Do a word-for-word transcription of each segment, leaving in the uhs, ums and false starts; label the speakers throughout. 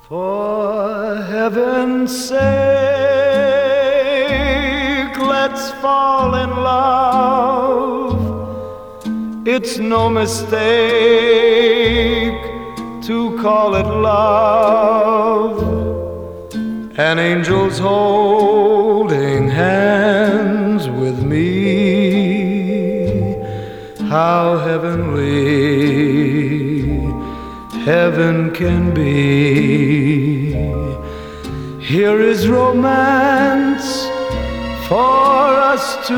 Speaker 1: For heaven's sake, let's fall in love. It's no mistake to call it love. An angel's holding hands with me. How heavenly heaven can be. Here is romance for us to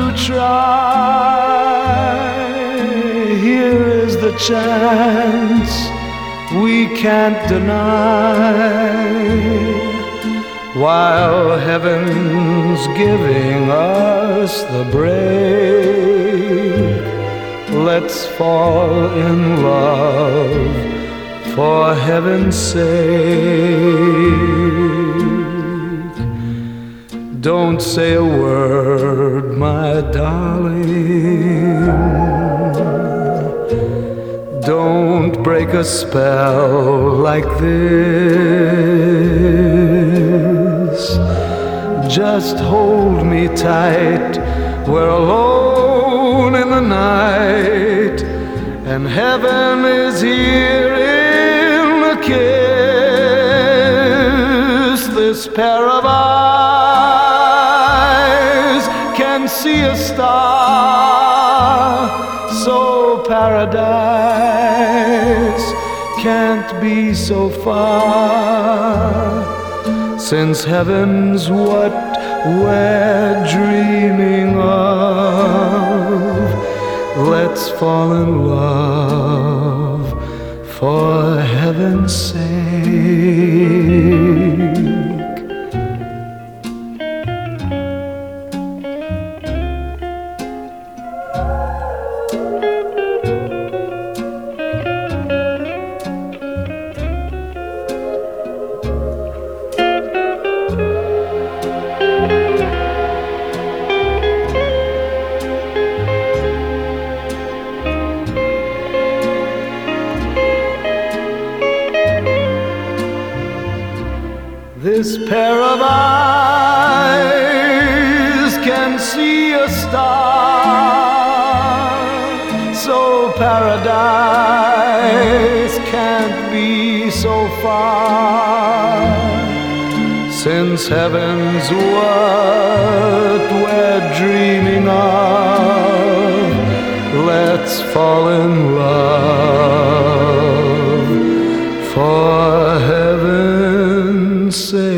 Speaker 1: try. Here is the chance we can't deny. While heaven's giving us the break, let's fall in love for heaven's sake. Don't say a word, my darling. Don't break a spell like this. Just hold me tight. We're alone in the night, and heaven is here in a kiss. This pair of eyes can see a star, so paradise can't be so far, since heaven's what we're dreaming of. Let's fall in love for heaven's sake. This pair of eyes can see a star, so paradise can't be so far, since heaven's what we're dreaming of. Let's fall in love for heaven's sake.